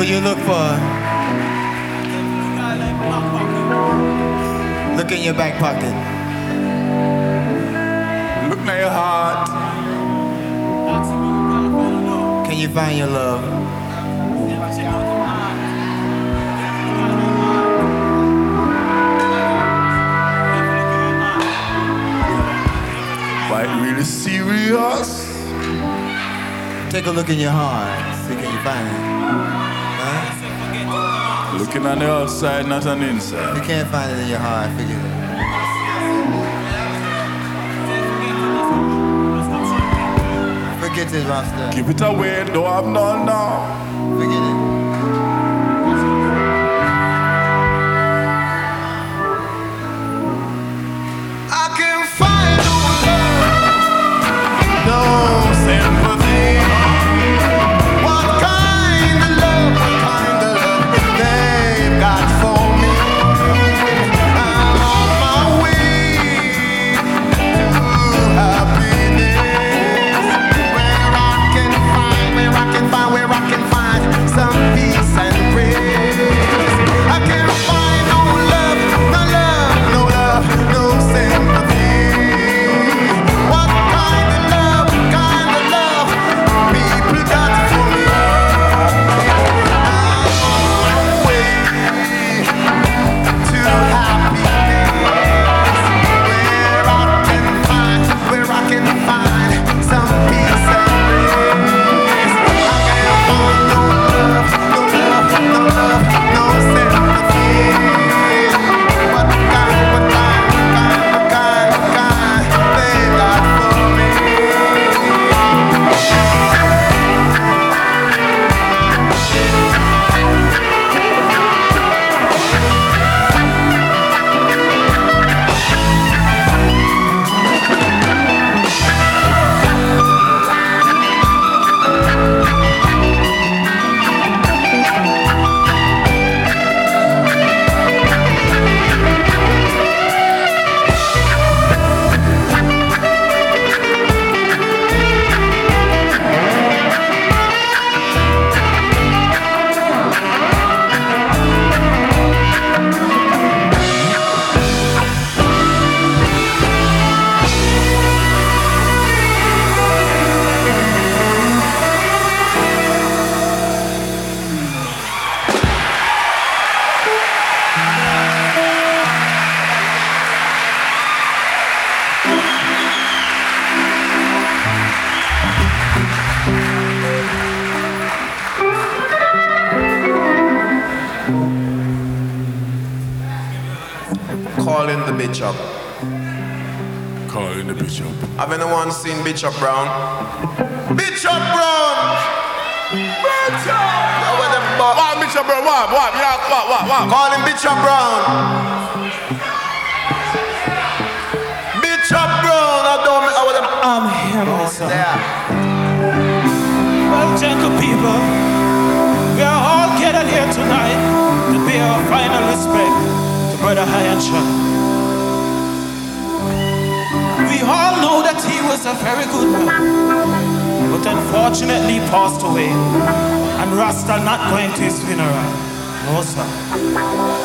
you look for? Look in your back pocket. Look in your heart. Can you find your love? Quite really serious. Take a look in your heart. See, can you find it? Huh? Looking on the outside, not on the inside. You can't find it in your heart. Forget it. Forget it, Rasta. Keep it away, don't have none now. Forget it. I can find no sympathy. What kind of love they've got for me? I'm on my way to happiness, where I can find some peace and grace. I can find no love, no sympathy. What kind of love people got for me? I'm on my way to happiness, where I can find some peace and grace. I can't find no love, no sympathy. What kind they got for me? Calling the Bishop. Calling the Bishop. Have anyone seen Bishop Brown? Bishop Brown! Bishop! What, Bishop Brown? What? Yeah, what? Calling Bishop Brown. Bishop Brown! I'm here, my son. There. Well, gentle people, we are all gathered here tonight to pay our final respect to Brother Hyansha. We all know that he was a very good man, but unfortunately passed away, and Rasta not going to his funeral. No, sir.